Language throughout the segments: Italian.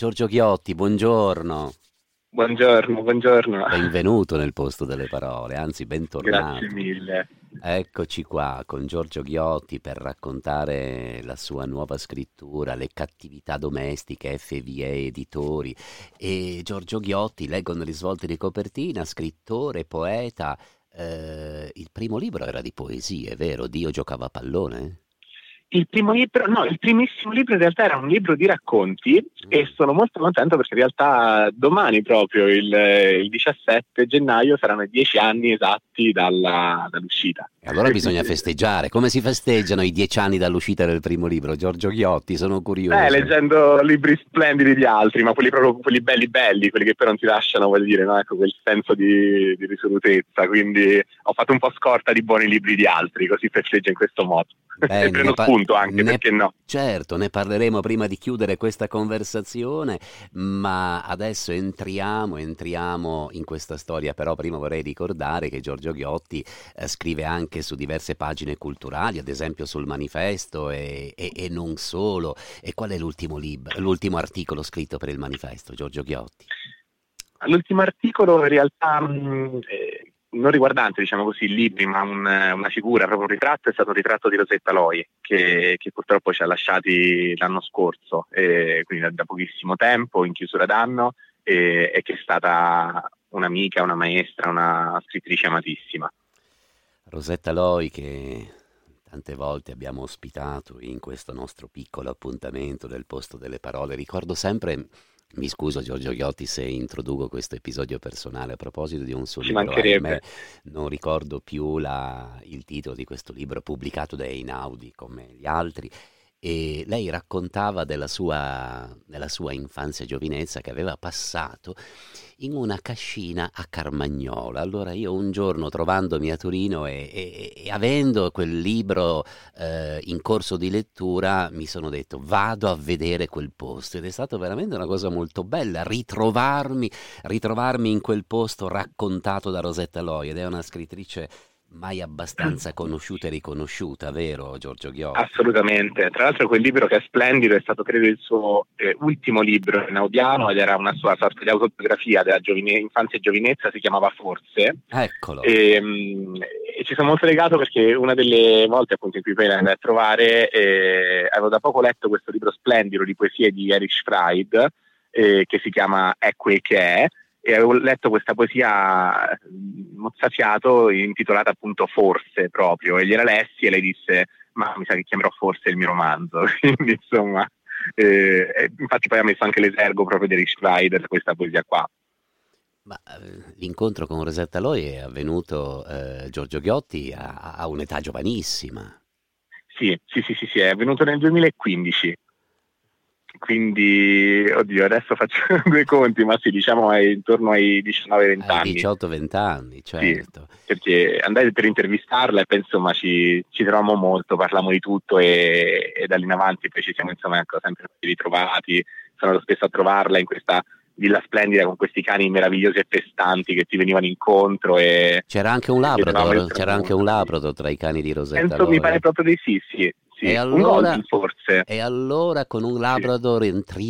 Giorgio Ghiotti, buongiorno. Buongiorno, buongiorno. Benvenuto nel posto delle parole, anzi Grazie bentornato. mille. Eccoci qua con Giorgio Ghiotti per raccontare la sua nuova scrittura, Le cattività domestiche, FVE Editori. E Giorgio Ghiotti, leggo nel risvolto di copertina, scrittore, poeta. Il primo libro era di poesie, vero? Dio giocava a pallone? Il primo libro, no, il primissimo libro in realtà era un libro di racconti e Mm. sono molto contento perché in realtà domani proprio il 17 gennaio saranno 10 anni esatti dall'uscita. E allora bisogna Quindi, festeggiare. Come si festeggiano i 10 anni dall'uscita del primo libro? Giorgio Ghiotti, sono curioso. leggendo libri splendidi di altri, ma quelli proprio quelli belli belli, quelli che però non ti lasciano, voglio dire, no? Ecco, quel senso di risolutezza. Quindi ho fatto un po' scorta di buoni libri di altri, così festeggio in questo modo. E Bene, prendo spunto anche, perché no? certo, ne parleremo prima di chiudere questa conversazione, ma adesso entriamo in questa storia, però prima vorrei ricordare che Giorgio Ghiotti scrive anche su diverse pagine culturali, ad esempio sul Manifesto e non solo. E qual è l'ultimo articolo scritto per il Manifesto, Giorgio Ghiotti? L'ultimo articolo in realtà non riguardante, diciamo così, libri, ma una figura, proprio un ritratto, è stato un ritratto di Rosetta Loi, che purtroppo ci ha lasciati l'anno scorso, quindi da pochissimo tempo, in chiusura d'anno, e che è stata un'amica, una maestra, una scrittrice amatissima. Rosetta Loi che tante volte abbiamo ospitato in questo nostro piccolo appuntamento del posto delle parole. Ricordo sempre, mi scuso Giorgio Ghiotti se introduco questo episodio personale a proposito di un suo Ci libro, ahimè mancherebbe. non ricordo più il titolo di questo libro pubblicato da Einaudi come gli altri. E lei raccontava della sua infanzia e giovinezza che aveva passato in una cascina a Carmagnola. Allora io un giorno trovandomi a Torino e avendo quel libro in corso di lettura mi sono detto vado a vedere quel posto ed è stata veramente una cosa molto bella ritrovarmi in quel posto raccontato da Rosetta Loi ed è una scrittrice mai abbastanza conosciuta e riconosciuta, vero Giorgio Ghiotti? Assolutamente, tra l'altro quel libro che è splendido è stato credo il suo ultimo libro in audiano ed era una sua sorta di autobiografia della infanzia e giovinezza, si chiamava Forse Eccolo. e ci sono molto legato perché una delle volte appunto in cui poi l'andai a trovare avevo da poco letto questo libro splendido di poesie di Erich Fried che si chiama È quel che è e avevo letto questa poesia mozzafiato intitolata appunto Forse proprio e gliela lessi e lei disse ma mi sa che chiamerò Forse il mio romanzo quindi insomma infatti poi ha messo anche l'esergo proprio di Rich Rider questa poesia qua. Ma l'incontro con Rosetta Loi è avvenuto, Giorgio Ghiotti, a un'età giovanissima. Sì, sì, sì, sì, sì, è venuto nel 2015. Quindi, oddio, adesso faccio due conti, ma sì, diciamo è intorno ai 19-20 Hai anni. 18-20 anni, Sì, certo. perché andai per intervistarla e poi insomma ci trovammo molto, parlammo di tutto e da lì in avanti poi ci siamo insomma ecco, sempre ritrovati. Sono andato spesso a trovarla in questa villa splendida con questi cani meravigliosi e festanti che ti venivano incontro e vedevamo il C'era anche un tramonto. Sì. Labrador tra i cani di Rosetta Penso, mi pare Loi. proprio di sì, sì, E sì. Un allora, golden forse. e allora con un Sì. Labrador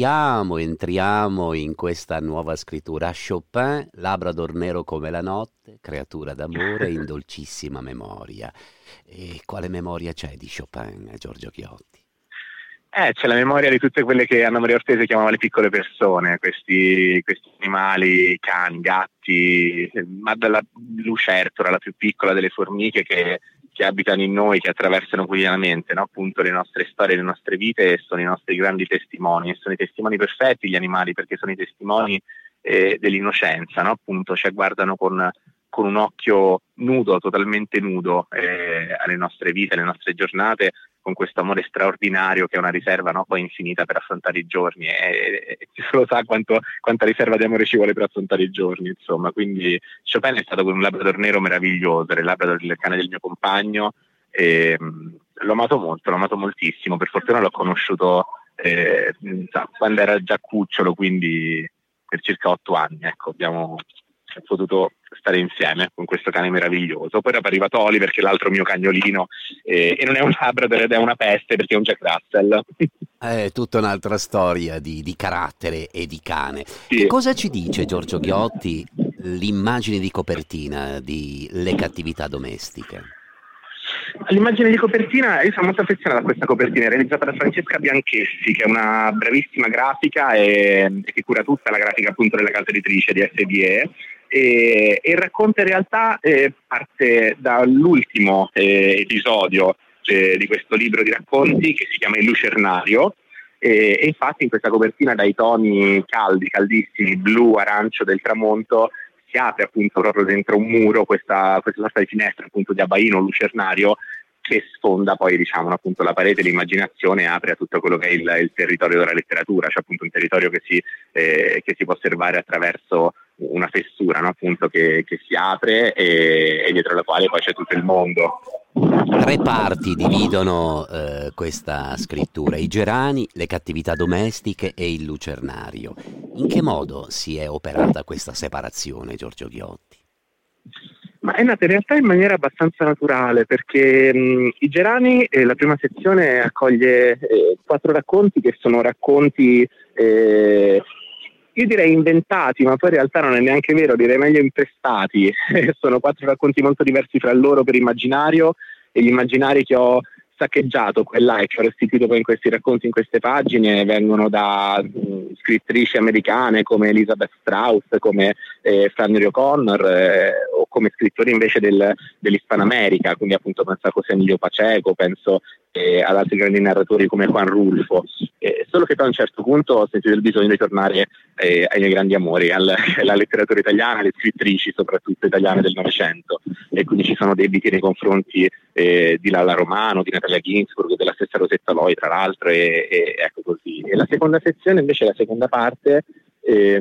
entriamo in questa nuova scrittura. A Chopin, Labrador nero come la notte, creatura d'amore in dolcissima memoria. E quale memoria c'è di Chopin, Giorgio Ghiotti? C'è la memoria di tutte quelle che Anna Maria Ortese chiamava le piccole persone, questi animali, cani, gatti, ma dalla lucertola, la più piccola delle formiche che abitano in noi, che attraversano quotidianamente, no? Appunto le nostre storie, le nostre vite e sono i nostri grandi testimoni, e sono i testimoni perfetti gli animali perché sono i testimoni dell'innocenza, no? Appunto, cioè guardano con un occhio nudo, totalmente nudo alle nostre vite, alle nostre giornate con questo amore straordinario che è una riserva no, poi infinita per affrontare i giorni e chi se lo sa quanta riserva di amore ci vuole per affrontare i giorni insomma, quindi Chopin è stato un Labrador nero meraviglioso, era il Labrador del cane del mio compagno e l'ho amato moltissimo, per fortuna l'ho conosciuto quando era già cucciolo, quindi per circa 8 anni, ecco, abbiamo potuto stare insieme con questo cane meraviglioso. Poi dopo arriva Oliver, che è l'altro mio cagnolino, e non è un Labrador ed è una peste perché è un Jack Russell. È tutta un'altra storia di carattere e di cane. Che Sì. cosa ci dice Giorgio Ghiotti l'immagine di copertina di Le cattività domestiche? All'immagine di copertina, io sono molto affezionato a questa copertina, realizzata da Francesca Bianchessi, che è una bravissima grafica e che cura tutta la grafica appunto della casa editrice di SDE. E il racconto in realtà parte dall'ultimo episodio di questo libro di racconti, che si chiama Il Lucernario, e infatti in questa copertina, dai toni caldi, caldissimi, blu, arancio del tramonto, si apre appunto proprio dentro un muro questa sorta di finestra appunto di abbaino lucernario, che sfonda poi, diciamo, appunto la parete, l'immaginazione, apre a tutto quello che è il territorio della letteratura, cioè appunto un territorio che si può osservare attraverso una fessura, no? Appunto che si apre e dietro la quale poi c'è tutto il mondo. 3 parti dividono questa scrittura: i gerani, le cattività domestiche e il lucernario. In che modo si è operata questa separazione, Giorgio Ghiotti? Ma è nata in realtà in maniera abbastanza naturale, perché i Gerani, la prima sezione accoglie 4 racconti che sono racconti, io direi inventati, ma poi in realtà non è neanche vero, direi meglio imprestati. Sono 4 racconti molto diversi fra loro per immaginario, e gli immaginari che ho saccheggiato qua e che ho restituito poi in questi racconti, in queste pagine, vengono da scrittrici americane come Elizabeth Strauss, come Flannery O'Connor, o come scrittori invece dell'Ispanamerica, quindi appunto penso a José Emilio Pacheco, penso ad altri grandi narratori come Juan Rulfo, solo che poi a un certo punto ho sentito il bisogno di tornare ai miei grandi amori, alla letteratura italiana, alle scrittrici soprattutto italiane del Novecento, e quindi ci sono debiti nei confronti di Lalla Romano, di Natalia Ginsburg, della stessa Rosetta Loi tra l'altro, e ecco così. E la seconda sezione invece, la seconda parte, è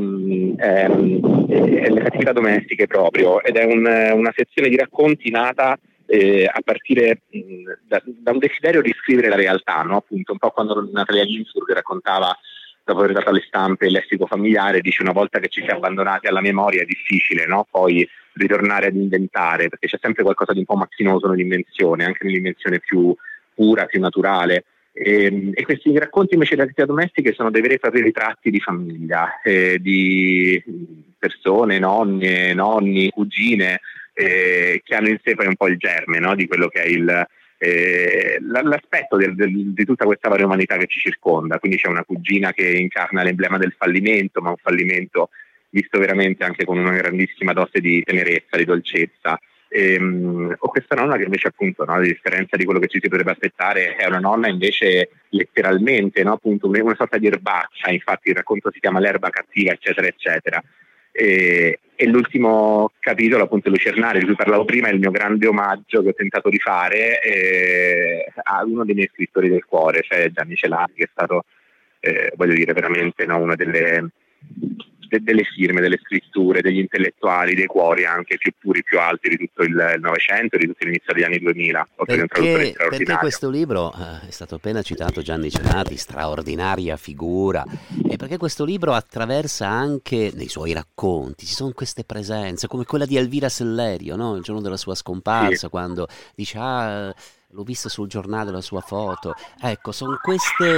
le cattività domestiche proprio, ed è una sezione di racconti nata a partire da un desiderio di scrivere la realtà, no? Appunto un po' quando Natalia Ginsburg raccontava, dopo aver dato alle stampe il lessico familiare, dice: una volta che ci si è abbandonati alla memoria è difficile, no? Poi ritornare ad inventare, perché c'è sempre qualcosa di un po' macchinoso nell'invenzione, anche nell'invenzione più pura, più naturale. E questi racconti invece delle cattività domestiche sono dei veri e propri ritratti di famiglia, di persone, nonne, nonni, cugine, che hanno in sé poi un po' il germe, no? Di quello che è l'aspetto di tutta questa varia umanità che ci circonda. Quindi c'è una cugina che incarna l'emblema del fallimento, ma un fallimento visto veramente anche con una grandissima dose di tenerezza, di dolcezza. O questa nonna che invece appunto, no, a differenza di quello che ci si potrebbe aspettare, è una nonna invece letteralmente, no, appunto una sorta di erbaccia. Infatti il racconto si chiama L'erba cattiva, eccetera eccetera. E l'ultimo capitolo, appunto Lucernario, di cui parlavo prima, è il mio grande omaggio che ho tentato di fare a uno dei miei scrittori del cuore, cioè Gianni Celari, che è stato voglio dire veramente, no, una delle firme, delle scritture, degli intellettuali, dei cuori anche più puri, più alti di tutto il Novecento e di tutto l'inizio degli anni 2000. Perché questo libro, è stato appena citato Gianni Celati, straordinaria figura, e perché questo libro attraversa anche nei suoi racconti, ci sono queste presenze, come quella di Elvira Sellerio, no? Il giorno della sua scomparsa, sì, quando dice: l'ho vista sul giornale la sua foto. Ecco, sono queste...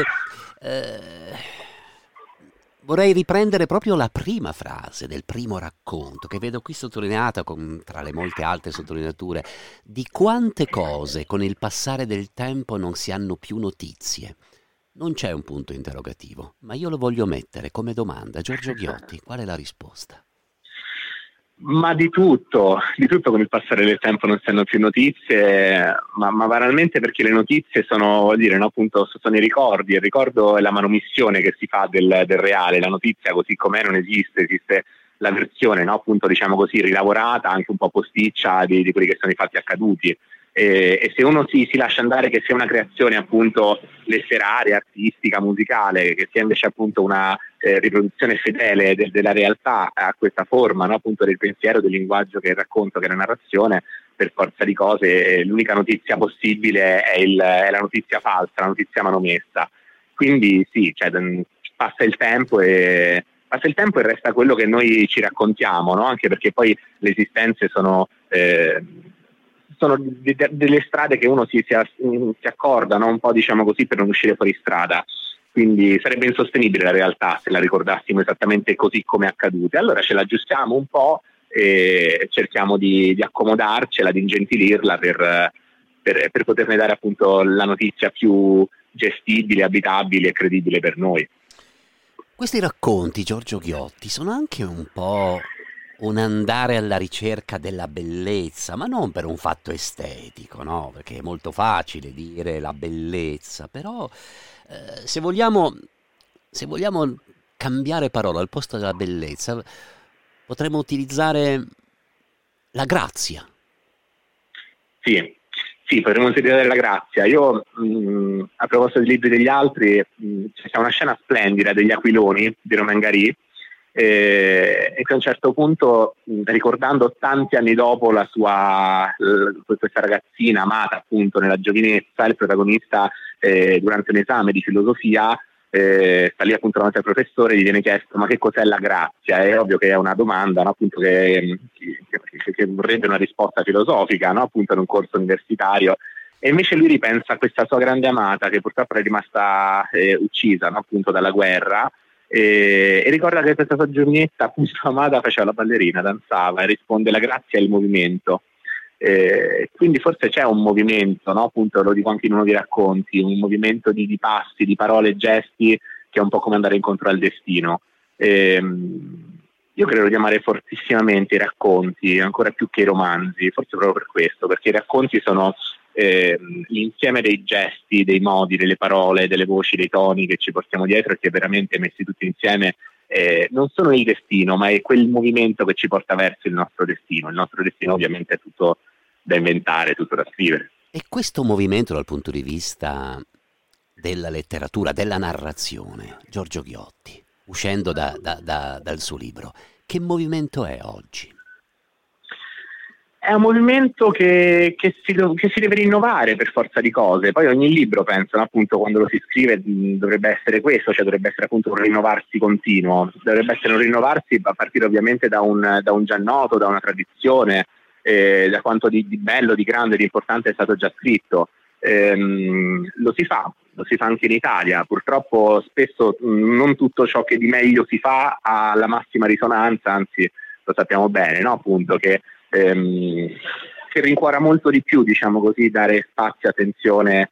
Vorrei riprendere proprio la prima frase del primo racconto, che vedo qui sottolineata tra le molte altre sottolineature, di quante cose con il passare del tempo non si hanno più notizie. Non c'è un punto interrogativo, ma io lo voglio mettere come domanda. Giorgio Ghiotti, qual è la risposta? Ma di tutto con il passare del tempo non si hanno più notizie, ma banalmente perché le notizie sono, vuol dire, no, appunto, sono i ricordi. Il ricordo è la manomissione che si fa del reale. La notizia così com'è non esiste la versione, no, appunto, diciamo così, rilavorata, anche un po' posticcia di quelli che sono i fatti accaduti. E se uno si lascia andare che sia una creazione appunto letteraria, artistica, musicale, che sia invece appunto una riproduzione fedele della realtà a questa forma, no, appunto del pensiero, del linguaggio che è il racconto, che è la narrazione, per forza di cose l'unica notizia possibile è la notizia falsa, la notizia manomessa. Quindi sì, cioè, passa il tempo e passa il tempo e resta quello che noi ci raccontiamo, no? Anche perché poi le esistenze sono delle strade che uno si accorda, no? Un po', diciamo così, per non uscire fuori strada. Quindi sarebbe insostenibile la realtà se la ricordassimo esattamente così come è accaduta. Allora ce l'aggiustiamo un po' e cerchiamo di accomodarcela, di ingentilirla per poterne dare appunto la notizia più gestibile, abitabile e credibile per noi. Questi racconti, Giorgio Ghiotti, sono anche un po' un andare alla ricerca della bellezza, ma non per un fatto estetico, no? Perché è molto facile dire la bellezza, però se vogliamo cambiare parola al posto della bellezza, potremmo utilizzare la grazia. Sì, sì, potremmo utilizzare la grazia. Io, a proposito dei libri degli altri, c'è una scena splendida degli Aquiloni di Romain Gary, e che a un certo punto, ricordando tanti anni dopo questa ragazzina amata appunto nella giovinezza, il protagonista durante un esame di filosofia sta lì appunto davanti al professore, gli viene chiesto ma che cos'è la grazia? È ovvio che è una domanda, no? Appunto che vorrebbe una risposta filosofica, no? Appunto in un corso universitario, e invece lui ripensa a questa sua grande amata che purtroppo è rimasta uccisa, no? Appunto dalla guerra, e ricorda che questa sua giovinetta appunto amata faceva la ballerina, danzava, e risponde la grazia è il movimento. Quindi forse c'è un movimento, no? Appunto lo dico anche in uno dei racconti, un movimento di passi, di parole, gesti, che è un po' come andare incontro al destino. Io credo di amare fortissimamente i racconti, ancora più che i romanzi, forse proprio per questo, perché i racconti sono l'insieme dei gesti, dei modi, delle parole, delle voci, dei toni che ci portiamo dietro e che veramente messi tutti insieme non sono il destino, ma è quel movimento che ci porta verso il nostro destino. Il nostro destino ovviamente è tutto da inventare, tutto da scrivere. E questo movimento dal punto di vista della letteratura, della narrazione, Giorgio Ghiotti, uscendo dal suo libro, che movimento è oggi? È un movimento che si deve rinnovare per forza di cose. Poi ogni libro, penso, no? Appunto quando lo si scrive dovrebbe essere questo, cioè dovrebbe essere appunto un rinnovarsi continuo, dovrebbe essere un rinnovarsi a partire ovviamente da un già noto, da una tradizione, da quanto di bello, di grande, di importante è stato già scritto. Lo si fa anche in Italia. Purtroppo spesso non tutto ciò che di meglio si fa ha la massima risonanza, anzi lo sappiamo bene, no? Appunto che rincuora molto di più, diciamo così, dare spazio e attenzione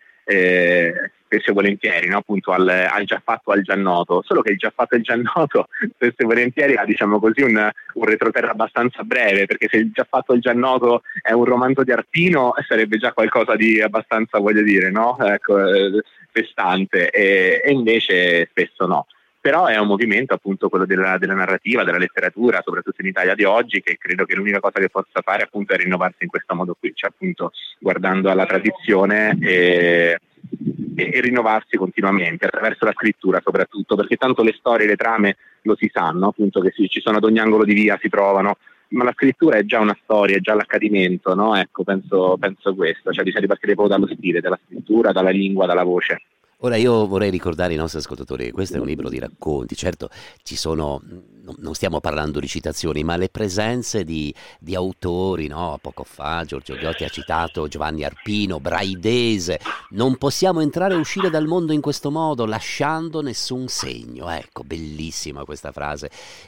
spesso e volentieri, no? Appunto al già fatto, al già noto, solo che il già fatto e il già noto spesso e volentieri ha, diciamo così, un retroterra abbastanza breve, perché se il già fatto e il già noto è un romanzo di Arpino sarebbe già qualcosa di abbastanza, voglio dire, no? Ecco, festante, e invece spesso no. Però è un movimento appunto quello della narrativa, della letteratura, soprattutto in Italia di oggi, che credo che l'unica cosa che possa fare appunto è rinnovarsi in questo modo qui, cioè appunto guardando alla tradizione e rinnovarsi continuamente attraverso la scrittura soprattutto, perché tanto le storie, le trame lo si sanno, appunto che ci sono ad ogni angolo di via, si trovano, ma la scrittura è già una storia, è già l'accadimento, no? Ecco, penso questo, cioè bisogna ripartire proprio dallo stile, dalla scrittura, dalla lingua, dalla voce. Ora io vorrei ricordare ai nostri ascoltatori che questo è un libro di racconti, certo ci sono, non stiamo parlando di citazioni, ma le presenze di autori, no? Poco fa Giorgio Ghiotti ha citato Giovanni Arpino, Braidese, non possiamo entrare e uscire dal mondo in questo modo lasciando nessun segno, ecco, bellissima questa frase,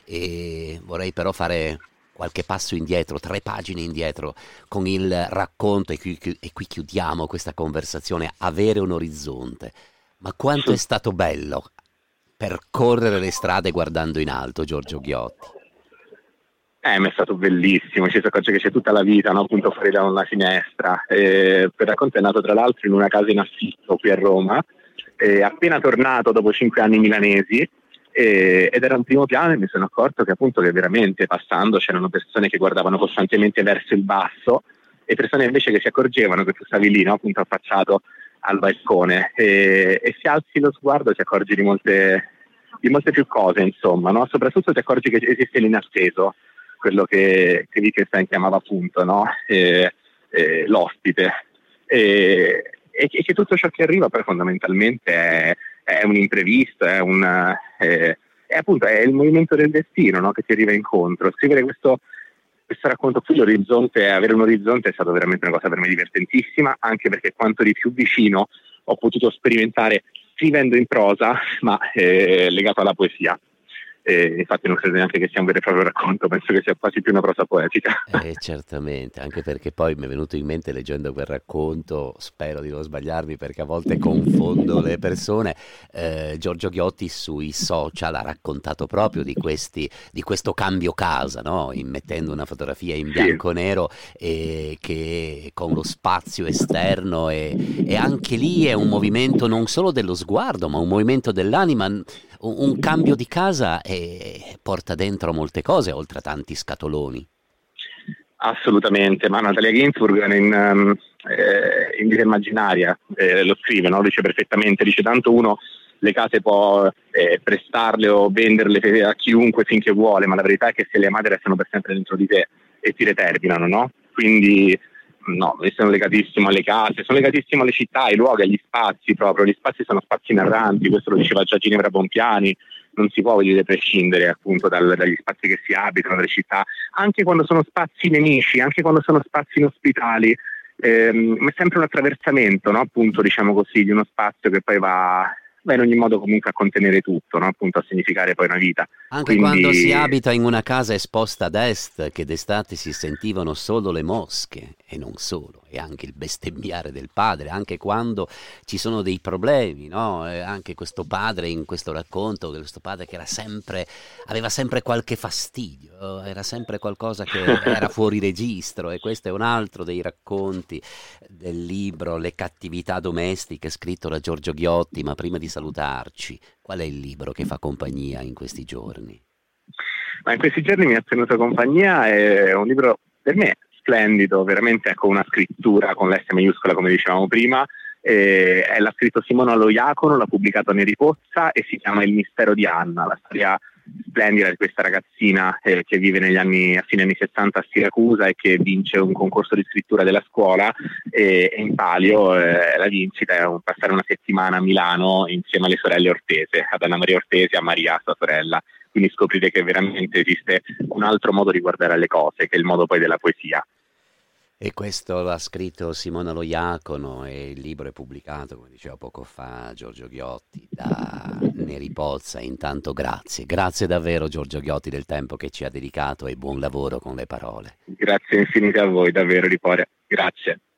e vorrei però fare qualche passo indietro, 3 pagine indietro con il racconto, e qui chiudiamo questa conversazione, avere un orizzonte. Ma quanto è stato bello percorrere le strade guardando in alto, Giorgio Ghiotti. Mi è stato bellissimo, ci si accorge che c'è tutta la vita, no? Appunto fuori da una finestra. Per racconto è nato tra l'altro in una casa in affitto qui a Roma, appena tornato dopo 5 anni milanesi, ed era un primo piano, e mi sono accorto che appunto che veramente passando c'erano persone che guardavano costantemente verso il basso e persone invece che si accorgevano che tu stavi lì, no? Appunto affacciato al balcone, e se alzi lo sguardo ti accorgi di molte più cose, insomma, no? Soprattutto ti accorgi che esiste l'inatteso, quello che Wittgenstein chiamava appunto, no? L'ospite, e che tutto ciò che arriva poi fondamentalmente è un imprevisto, è appunto è il movimento del destino, no? Che ti arriva incontro. Scrivere questo racconto qui, avere un orizzonte è stato veramente una cosa per me divertentissima, anche perché quanto di più vicino ho potuto sperimentare scrivendo in prosa, ma legato alla poesia. Infatti non credo neanche che sia un vero e proprio racconto, penso che sia quasi più una prosa poetica. Certamente, anche perché poi mi è venuto in mente leggendo quel racconto, spero di non sbagliarmi perché a volte confondo le persone, Giorgio Ghiotti sui social ha raccontato proprio di questo cambio casa, no? Mettendo una fotografia in bianco e nero che con lo spazio esterno e anche lì è un movimento non solo dello sguardo ma un movimento dell'anima, un cambio di casa e porta dentro molte cose oltre a tanti scatoloni. Assolutamente, ma Natalia Ginsburg in Vita Immaginaria lo scrive, no? Dice perfettamente, dice tanto uno le case può prestarle o venderle a chiunque finché vuole, ma la verità è che se le amate restano per sempre dentro di te e ti determinano, no? Quindi no, io sono legatissimo alle case, sono legatissimo alle città, ai luoghi, agli spazi proprio. Gli spazi sono spazi narranti, questo lo diceva già Ginevra Bompiani, non si può voglio dire prescindere appunto dagli spazi che si abitano, dalle città, anche quando sono spazi nemici, anche quando sono spazi inospitali, ma è sempre un attraversamento, no? Appunto diciamo così, di uno spazio che poi va in ogni modo comunque a contenere tutto, no? Appunto a significare poi una vita. Anche quando si abita in una casa esposta ad est, che d'estate si sentivano solo le mosche, e non solo, e anche il bestemmiare del padre, anche quando ci sono dei problemi, no? Anche questo padre in questo racconto, questo padre che aveva sempre qualche fastidio, era sempre qualcosa che era fuori registro, e questo è un altro dei racconti del libro Le cattività domestiche, scritto da Giorgio Ghiotti. Ma prima di salutarci, qual è il libro che fa compagnia in questi giorni? Ma in questi giorni mi ha tenuto compagnia, è un libro per me splendido, veramente con una scrittura con l'S maiuscola come dicevamo prima, l'ha scritto Simona Loiacono, l'ha pubblicato Neri Pozza e si chiama Il mistero di Anna, la storia splendida di questa ragazzina che vive a fine anni 60 a Siracusa e che vince un concorso di scrittura della scuola e in palio la vincita è passare una settimana a Milano insieme alle sorelle Ortese, ad Anna Maria Ortese e a Maria, sua sorella. Quindi scoprire che veramente esiste un altro modo di guardare alle cose, che è il modo poi della poesia. E questo l'ha scritto Simona Loiacono e il libro è pubblicato, come diceva poco fa Giorgio Ghiotti, da Neri Pozza. Intanto grazie davvero Giorgio Ghiotti del tempo che ci ha dedicato e buon lavoro con le parole. Grazie infinite a voi, davvero Riporia, grazie.